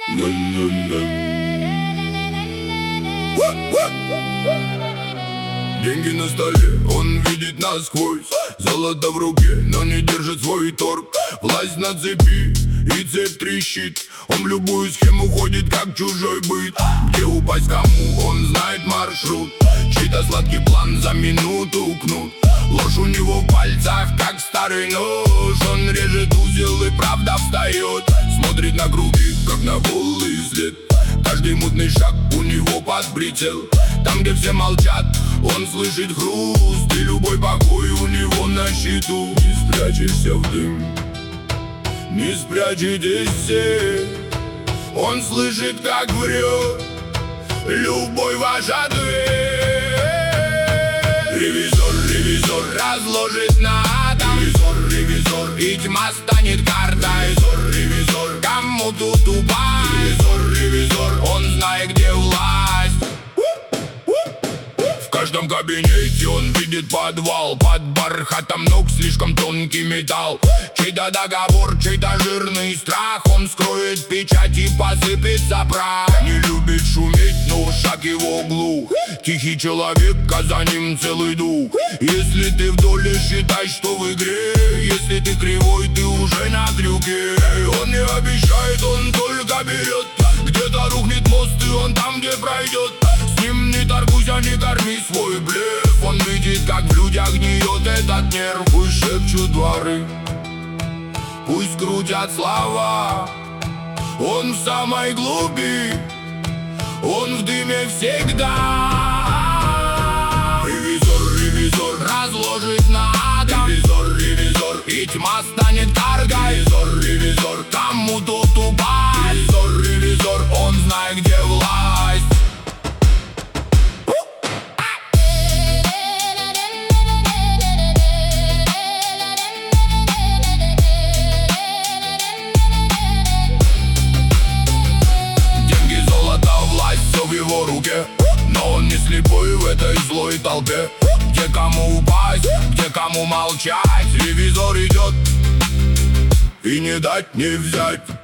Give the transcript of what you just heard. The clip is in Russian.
Деньги на столе, он видит насквозь. Золото в руке, но не держит свой торг. Власть на цепи, и цепь трещит. Он в любую схему ходит, как чужой быт. Где упасть кому, он знает маршрут. Чей-то сладкий план за минуту кнут. Ложь у него в пальцах, как старый нож. Он режет узел и правда встает. Смотрит на круги, как на голый след. Каждый мутный шаг у него под прицел. Там, где все молчат, он слышит хруст. И любой покой у него на счету. Не спрячешься в дым, не спрячетесь все. Он слышит, как врет любой ваш ответ. Ревизор, ревизор разложит на атом. Ревизор, ревизор, и тьма станет картой. Ревизор, ревизор, кому тут упасть? Ревизор, ревизор, он знает, где власть. В каждом кабинете он видит подвал. Под бархатом ног слишком тонкий металл. Чей-то договор, чей-то жирный страх. Он скроет печать и посыпется прах. Не любит шуметь, но шаг его глух. Тихий человек, а за ним целый дух. Если ты в доле, считай, что в игре. Если ты кривой, ты уже на крюке. Он не обещает, он только берет. Где-то рухнет мост, и он там, где пройдет. С ним не торгуйся, не корми свой блеф. Он видит, как в людях гниет этот нерв. Пусть шепчут дворы, пусть крутят слова. Он в самой глуби, он в дыме всегда. Ревизор, ревизор разложит на атом. Ревизор, ревизор, и тьма станет каргой. Ревизор, ревизор, кому тут упасть? Ревизор, ревизор, он знает, где власть. Деньги, золото, власть, все в его руке. Но он не слепой в этой злой толпе. Где кому упасть, где кому молчать. Ревизор идет, и не дать не взять.